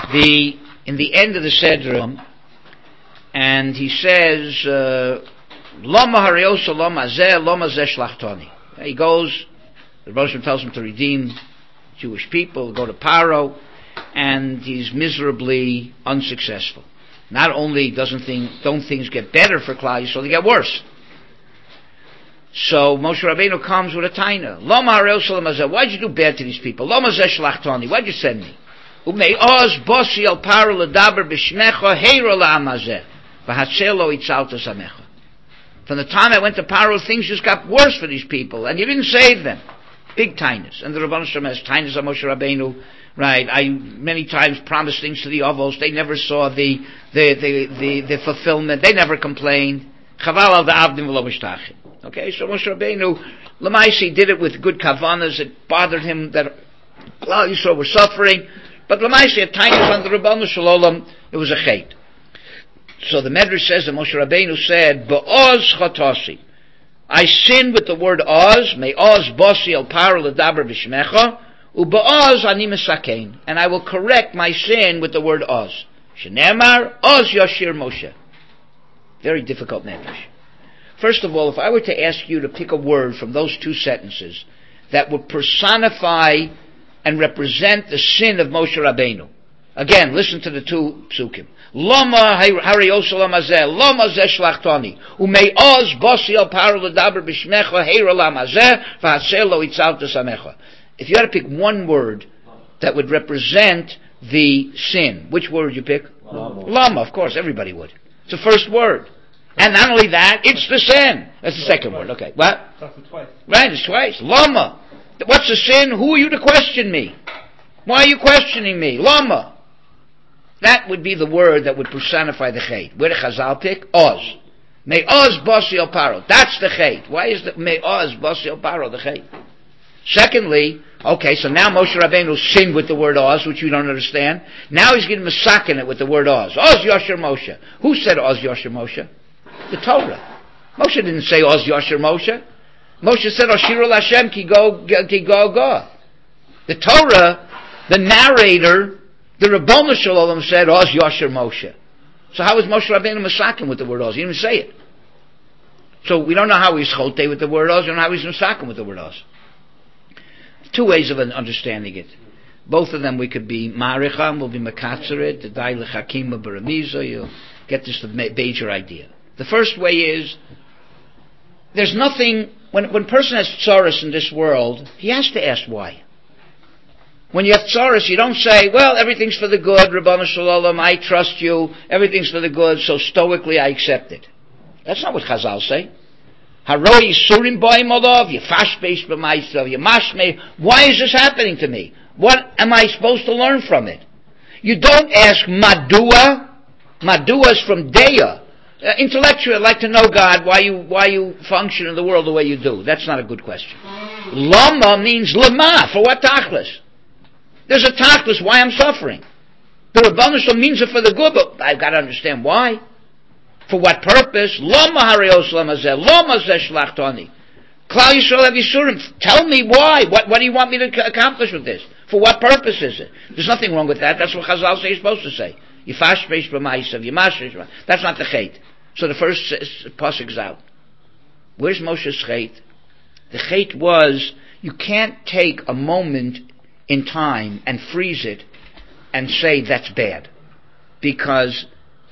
in the end of the Sedrum, and he says, Lama hariosa lama zeh, lama zeh shlachtoni. He goes, the Rosh tells him to redeem Jewish people, go to Paro, and he's miserably unsuccessful. Not only don't things get better for Klal Yisrael, they get worse. So Moshe Rabbeinu comes with a taina. Lama hariosa lama zeh. Why'd you do bad to these people? Lama zeh shlachtoni. Why'd you send me? Umei oz bosi al Paro ledaber b'shmecha heira la'amazeh. From the time I went to Paro, things just got worse for these people, and you didn't save them. Big tinus. And the Rabban Shem has tinus on Moshe Rabbeinu. Right? I many times promised things to the Avos. They never saw the fulfillment. They never complained. Chaval al da'avdim v'lo b'shtachim. Okay, so Moshe Rabbeinu, Lamaisi did it with good kavanas. It bothered him that Klal Yisrael were suffering, but Lamaisi at tinus on the Rabban Shalom, it was a chait. So the Medrash says that Moshe Rabbeinu said, "Ba'oz chatasi, I sinned with the word oz. May oz bosi el paro ledaber b'shmecha, u'ba'oz ani mesakein, and I will correct my sin with the word oz. Shenemar oz yashir Moshe." Very difficult Medrash. First of all, if I were to ask you to pick a word from those two sentences that would personify and represent the sin of Moshe Rabbeinu, again, listen to the two psukim. Lama hariosa lama zeh, lama zeh shlachtoni, umei oz bosi el paro ledaber b'shmecha heira lama zeh, v'haseh lo itzalta samecha. If you had to pick one word that would represent the sin, which word would you pick? Lama, of course, everybody would. It's the first word. And not only that, it's the sin. That's the second word. Okay, what? That's twice. Right, it's twice. Lama. What's the sin? Who are you to question me? Why are you questioning me? Lama. That would be the word that would personify the chait. Where did Chazal pick? Oz. May oz bosi el paro. That's the chait. Why is the may oz bosi el paro the chait? Secondly, okay, so now Moshe Rabbeinu sinned with the word oz, which you don't understand. Now he's getting masakin it with the word oz. Oz yosher Moshe. Who said oz yosher Moshe? The Torah. Moshe didn't say oz yosher Moshe. Moshe said Oshirul Hashem ki go. The Torah, the narrator, the Rabbanu Shalom said oz yosher Moshe. So how was Moshe Rabbeinu masakin with the word oz? He didn't even say it. So we don't know how he's chote with the word oz, we don't know how he's masakin with the word oz. Two ways of understanding it. Both of them we could be maricham, we'll be makatzered, the dai lechakima baramiza, you'll get this major idea. The first way is, there's nothing, when a person has tsaros in this world, he has to ask why. When you have tsaros, you don't say, well, everything's for the good, Rabbanu Shalom, I trust you, everything's for the good, so stoically I accept it. That's not what Chazal say. Haroi surim boim olov, yefashbeish b'maisav, yemashme. Why is this happening to me? What am I supposed to learn from it? You don't ask madua. Madua is from deya. Intellectually, I'd like to know, God, why you function in the world the way you do. That's not a good question. Lama means lama. For what tachlis? There's a tachlis why I'm suffering. The Rabbanu Shalom means it for the good, but I've got to understand why. For what purpose? Lama harios lama zeh, lama zeh shlachtoni. Klal Yisrael have Yisurim. Tell me why. What do you want me to accomplish with this? For what purpose is it? There's nothing wrong with that. That's what Chazal say you're supposed to say. Yifash beish b'maisav, yimash beish b'maisav. That's not the chait. So the first pasuk is out. Where's Moshe's chait? The chait was, you can't take a moment in time and freeze it and say that's bad. Because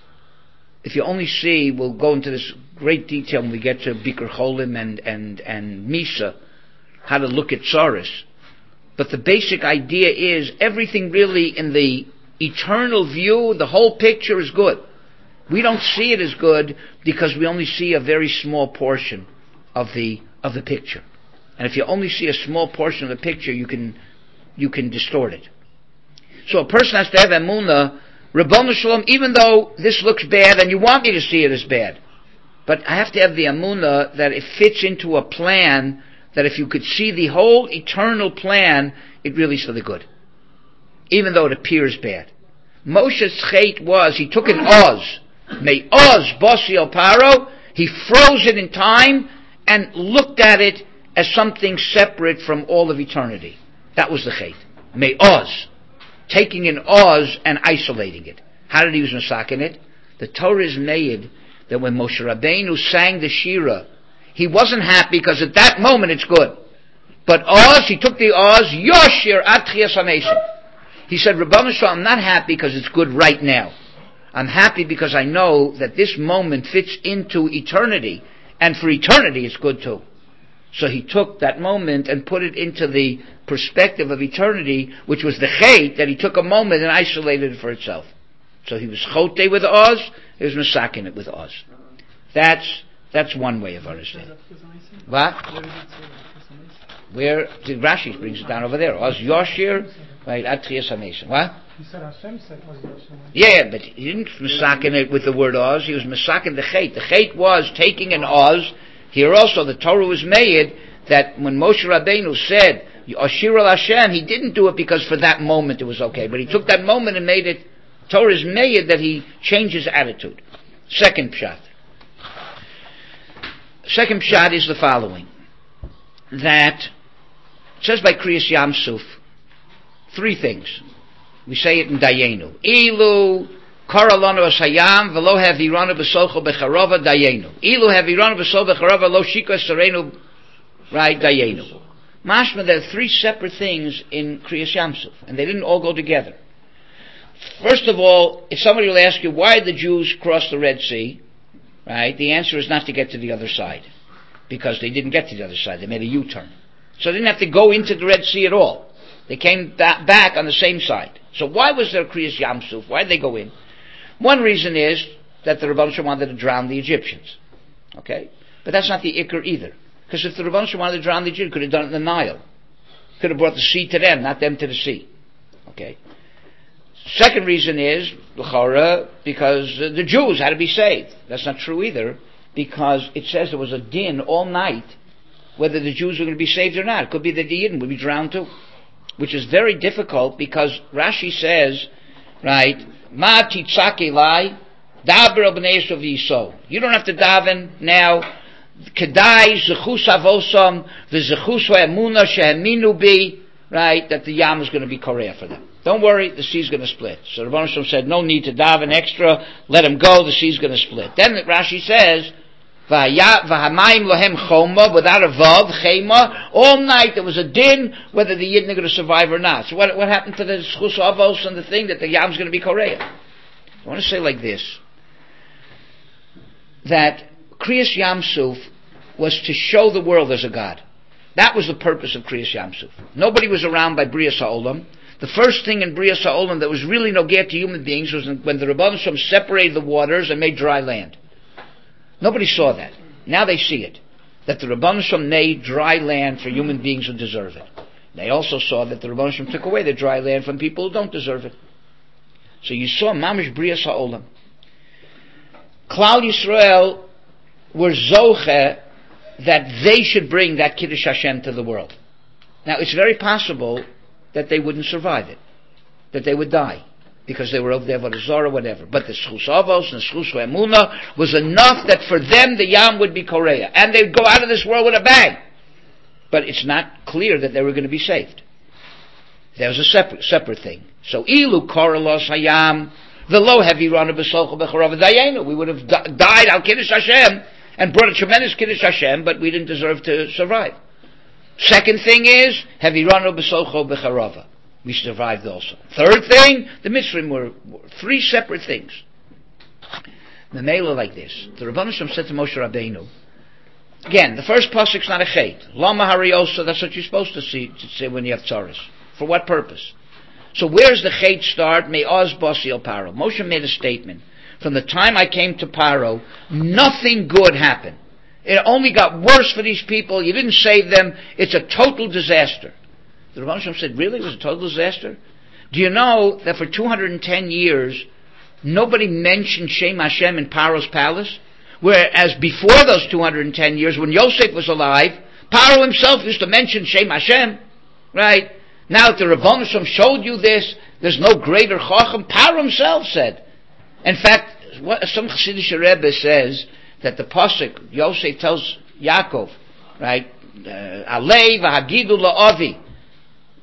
if you only see, we'll go into this great detail when we get to Bikur Cholim and Misa, how to look at tsaros. But the basic idea is, everything really in the eternal view, the whole picture is good. We don't see it as good because we only see a very small portion of the picture. And if you only see a small portion of the picture, you can distort it. So a person has to have emunah, Rabbanu Shalom, even though this looks bad and you want me to see it as bad, but I have to have the emunah that it fits into a plan, that if you could see the whole eternal plan, it really is for the good, even though it appears bad. Moshe's chait was, he took an oz, may oz bosi el paro, he froze it in time and looked at it as something separate from all of eternity. That was the chait. May oz. taking an Oz and isolating it. How did he use Masakin it? The Torah is made that when Moshe Rabbeinu sang the Shira, he wasn't happy because at that moment it's good. But Oz, he took the Oz, Yoshir Atchias HaMesim. He said, Rebbeinu Shalom, I'm not happy because it's good right now. I'm happy because I know that this moment fits into eternity, and for eternity it's good too. So he took that moment and put it into the perspective of eternity, which was the Chet, that he took a moment and isolated it for itself. So he was Chote with Oz, he was Masakin it with Oz. That's one way of understanding. What? Where Rashi brings it down over there. Oz Yoshir, right? Atchias HaMesim. What? You said Hashem said Oz Yoshir. Yeah, but he didn't Masakin it with the word Oz. He was Masakin the Chet. The Chet was taking an Oz. Here also, the Torah was made that when Moshe Rabbeinu said Ashir al Hashem, he didn't do it because for that moment it was okay, but he took that moment and made it. Torah is made that he changed his attitude. Second pshat. Second pshat is the following: that it says by Kriyas Yam Suf three things. We say it in Dayenu. Ilu Karalanu Asayam velo haviranu b'solcho becharova Dayenu. Ilu haviranu b'solcho becharova lo shiko serenu, right? Dayenu. Mashma, there are three separate things in Kriyas Yam Suf, and they didn't all go together. First of all, if somebody will ask you why the Jews crossed the Red Sea, right? The answer is not to get to the other side, because they didn't get to the other side. They made a U-turn, so they didn't have to go into the Red Sea at all. They came back on the same side. So why was there Kriyas Yam Suf? Why did they go in? One reason is that the Rebbeinu Shalom wanted to drown the Egyptians. Okay? But that's not the Iker either. Because if the Rebbeinu Shalom wanted to drown the Egyptians, could have done it in the Nile. Could have brought the sea to them, not them to the sea. Okay? Second reason is, l'chora, because the Jews had to be saved. That's not true either, because it says there was a din all night whether the Jews were going to be saved or not. It could be that the Yidden would be drowned too. Which is very difficult because Rashi says, right, Ma titzak elai, daber el b'nei Yisrael v'yiso. You don't have to daven now. Kedai zechus avosam v'zechus ha'emuna she'eminu bi, right, that the Yam is going to be korea for them. Don't worry, the sea's going to split. So the Rebbeinu Shalom said, no need to daven extra, let him go, the sea's going to split. Then Rashi says, V'hamayim lohem choma, without a vav, chema, all night there was a din whether the Yidden are going to survive or not. So what happened to the schus avos and the thing that the Yam's going to be korea? I want to say like this, that Kriyas Yam Suf was to show the world there's a God. That was the purpose of Kriyas Yam Suf. Nobody was around by Brias HaOlam. The first thing in Brias HaOlam that was really nogeh to human beings was when the Rebbeinu Shalom separated the waters and made dry land. Nobody saw that. Now they see it. That the Rebbeinu Shalom made dry land for human beings who deserve it. They also saw that the Rebbeinu Shalom took away the dry land from people who don't deserve it. So you saw Mamish Brias HaOlam. Klal Yisrael were zoche that they should bring that Kiddush Hashem to the world. Now it's very possible that they wouldn't survive it. That they would die. Because they were over there, or whatever. But the Schus Avos and the Schus Emuna was enough that for them the Yam would be Korea. And they'd go out of this world with a bang. But it's not clear that they were going to be saved. There was a separate thing. So, Ilu Koralos Hayam, Velo Hevirana B'Solcha B'Charav Dayenu. We would have died al Kiddush Hashem and brought a tremendous Kiddush Hashem, but we didn't deserve to survive. Second thing is, Hevirana B'Solcha B'Charava. We survived also. Third thing, the Mitzrayim were three separate things. The Mela like this. The Rebbeinu Shalom said to Moshe Rabbeinu, again, the first pasuk's not a chet. Lama hariosa, that's what you're supposed to say when you have tzaras. For what purpose? So where's the chet start? May Oz Basi El Paro. Moshe made a statement. From the time I came to Paro, nothing good happened. It only got worse for these people. You didn't save them. It's a total disaster. The Rebbeinu Shalom said, really? It was a total disaster? Do you know that for 210 years, nobody mentioned Shem Hashem in Paro's palace? Whereas before those 210 years, when Yosef was alive, Paro himself used to mention Shem Hashem. Right? Now that the Rebbeinu Shalom showed you this, there's no greater Chacham. Paro himself said. In fact, some Chassidish Rebbe says that the Pasuk, Yosef tells Yaakov, right, Alei v'hagidu la'avi,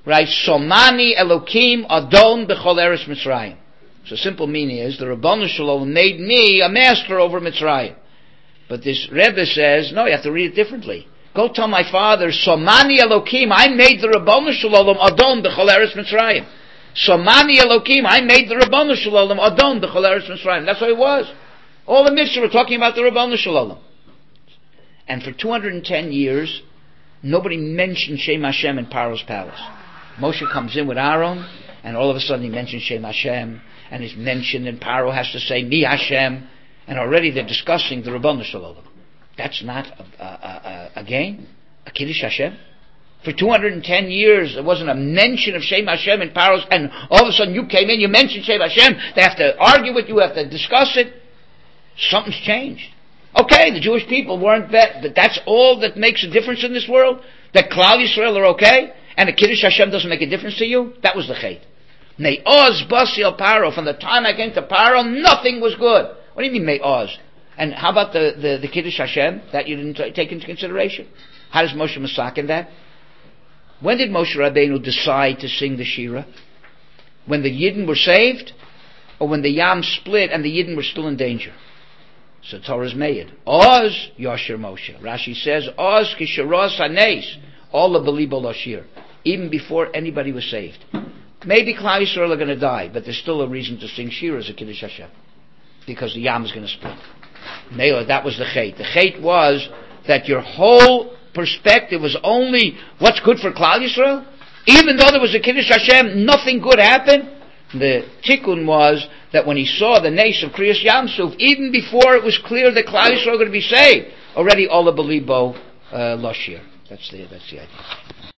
Right? Somani Elokim Adon B'chol Eretz Mitzrayim. So simple meaning is, the Rabbanu Shalom made me a master over Mitzrayim. But this Rebbe says, no, you have to read it differently. Go tell my father, Somani Elokim, I made the Rabbanu Shalom Adon B'chol Eretz Mitzrayim. Somani Elokim, I made the Rabbanu Shalom Adon B'chol Eretz Mitzrayim. That's what it was. All the mitzvahs were talking about the Rabbanu Shalom. And for 210 years, nobody mentioned Shem Hashem in Paro's palace. Moshe comes in with Aaron, and all of a sudden he mentions Shem Hashem, and it's mentioned, and Paro has to say, Mi Hashem, and already they're discussing the Rabbanu Shalom. That's not a game, a Kiddush Hashem. For 210 years, there wasn't a mention of Shem Hashem in Paro's, and all of a sudden you came in, you mentioned Shem Hashem, they have to argue with you, have to discuss it. Something's changed. Okay, the Jewish people weren't that, but that's all that makes a difference in this world? That Klal Yisrael are okay, and the Kiddush Hashem doesn't make a difference to you? That was the chait. Me'oz Basil Paro, from the time I came to Paro, nothing was good. What do you mean Me'oz? And how about the Kiddush Hashem, that you didn't take into consideration? How does Moshe masaken that? When did Moshe Rabbeinu decide to sing the Shira? When the Yidden were saved? Or when the Yam split and the Yidden were still in danger? So Torah's made. Oz Yosher Moshe. Rashi says, Oz Kisharos Hanes, all the Belibo Loshir, even before anybody was saved. Maybe Klal Yisrael are going to die, but there's still a reason to sing Shira as a Kiddush Hashem, because the Yam is going to split. Mela, that was the chait. The chait was that your whole perspective was only what's good for Klal Yisrael. Even though there was a Kiddush Hashem, nothing good happened. The tikkun was that when he saw the nace of Kriyas Yamsuf, even before it was clear that Klal Yisrael were going to be saved, already Ola Belibo Loshir. That's the idea.